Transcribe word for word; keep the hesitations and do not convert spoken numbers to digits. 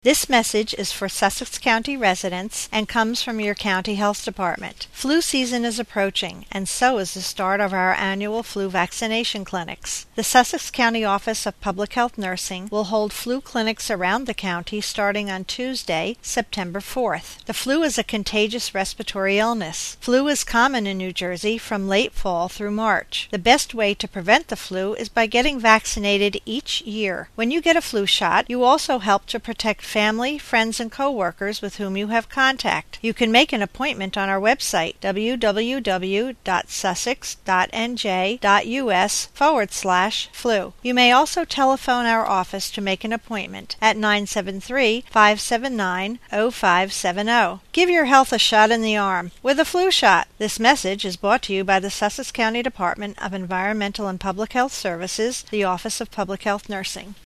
This message is for Sussex County residents and comes from your county health department. Flu season is approaching, and so is the start of our annual flu vaccination clinics. The Sussex County Office of Public Health Nursing will hold flu clinics around the county starting on Tuesday, September fourth. The flu is a contagious respiratory illness. Flu is common in New Jersey from late fall through March. The best way to prevent the flu is by getting vaccinated each year. When you get a flu shot, you also help to protect family, friends, and coworkers with whom you have contact. You can make an appointment on our website, www.sussex.nj.us forward slash flu. You may also telephone our office to make an appointment at nine seven three, five seven nine, zero five seven zero. Give your health a shot in the arm with a flu shot. This message is brought to you by the Sussex County Department of Environmental and Public Health Services, the Office of Public Health Nursing.